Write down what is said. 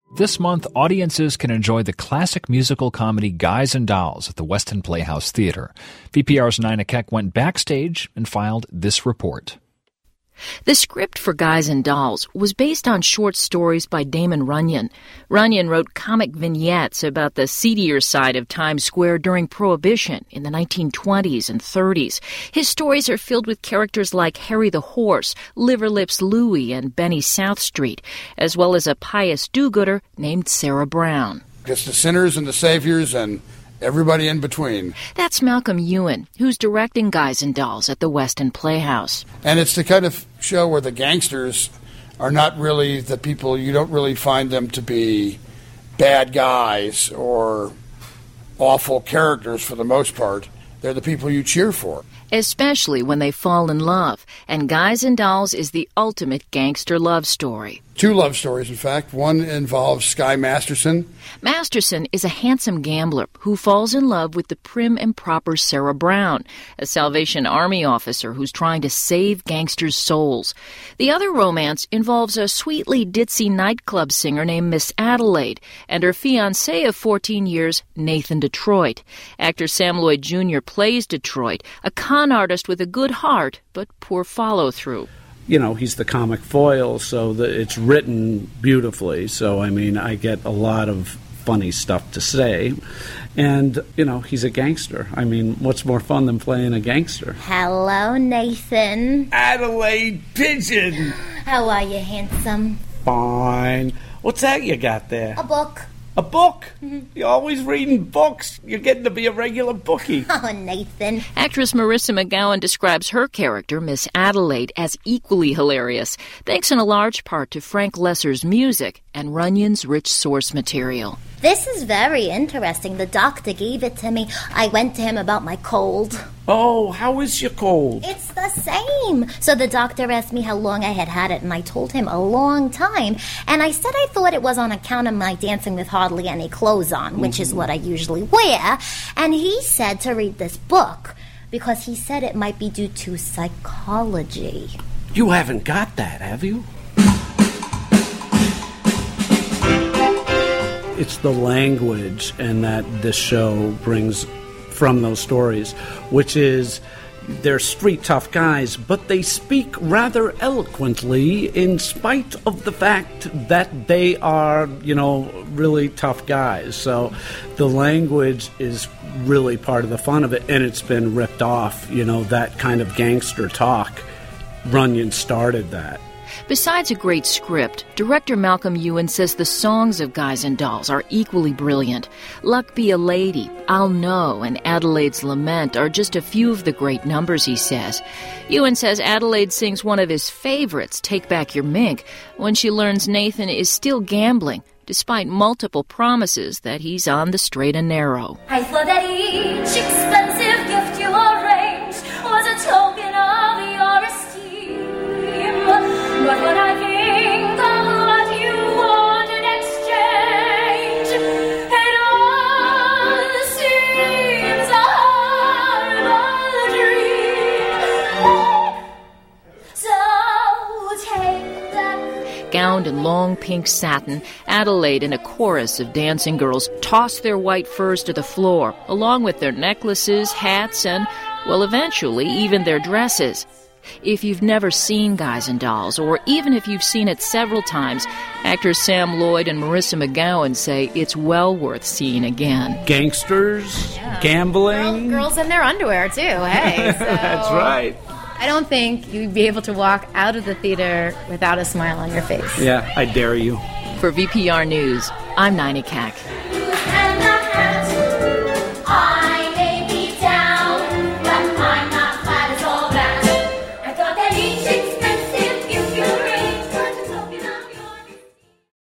This month, audiences can enjoy the classic musical comedy Guys and Dolls at the Weston Playhouse Theater. VPR's Nina Keck went backstage and filed this report. The script for Guys and Dolls was based on short stories by Damon Runyon. Runyon wrote comic vignettes about the seedier side of Times Square during Prohibition in the 1920s and 30s. His stories are filled with characters like Harry the Horse, Liverlips Louie, and Benny Southstreet, as well as a pious do-gooder named Sarah Brown. It's the sinners and the saviors and everybody in between. That's Malcolm Ewan, who's directing Guys and Dolls at the Weston Playhouse. And it's the kind of show where the gangsters are not really the people, you don't really find them to be bad guys or awful characters for the most part. They're the people you cheer for. Especially when they fall in love. And Guys and Dolls is the ultimate gangster love story. Two love stories, in fact. One involves Sky Masterson. Masterson is a handsome gambler who falls in love with the prim and proper Sarah Brown, a Salvation Army officer who's trying to save gangsters' souls. The other romance involves a sweetly ditzy nightclub singer named Miss Adelaide and her fiancé of 14 years, Nathan Detroit. Actor Sam Lloyd Jr. plays Detroit, a con artist with a good heart but poor follow-through. You know, he's the comic foil, so it's written beautifully. So, I mean, I get a lot of funny stuff to say. And, you know, he's a gangster. I mean, what's more fun than playing a gangster? Hello, Nathan. Adelaide Pigeon. How are you, handsome? Fine. What's that you got there? A book. A book? Mm-hmm. You're always reading books. You're getting to be a regular bookie. Oh, Nathan. Actress Marissa McGowan describes her character, Miss Adelaide, as equally hilarious, thanks in a large part to Frank Loesser's music and Runyon's rich source material. This is very interesting. The doctor gave it to me. I went to him about my cold. Oh, how is your cold? It's the same. So the doctor asked me how long I had it, and I told him a long time. And I said I thought it was on account of my dancing with hardly any clothes on, which is what I usually wear. And he said to read this book, because he said it might be due to psychology. You haven't got that, have you? It's the language and that this show brings from those stories, which is they're street tough guys, but they speak rather eloquently in spite of the fact that they are, you know, really tough guys. So the language is really part of the fun of it, and it's been ripped off, you know, that kind of gangster talk. Runyon started that. Besides a great script, director Malcolm Ewan says the songs of Guys and Dolls are equally brilliant. Luck Be a Lady, I'll Know, and Adelaide's Lament are just a few of the great numbers, he says. Ewan says Adelaide sings one of his favorites, Take Back Your Mink, when she learns Nathan is still gambling, despite multiple promises that he's on the straight and narrow. I thought that each expensive gift you arranged was a token of your esteem. But when I think of what you want in exchange, it all seems a horrible dream. So take that. Gowned in long pink satin, Adelaide and a chorus of dancing girls toss their white furs to the floor, along with their necklaces, hats, and, well, eventually even their dresses. If you've never seen Guys and Dolls, or even if you've seen it several times, actors Sam Lloyd and Marissa McGowan say it's well worth seeing again. Gangsters, gambling. Girls in their underwear, too, hey. So That's right. I don't think you'd be able to walk out of the theater without a smile on your face. Yeah, I dare you. For VPR News, I'm Nina Keck.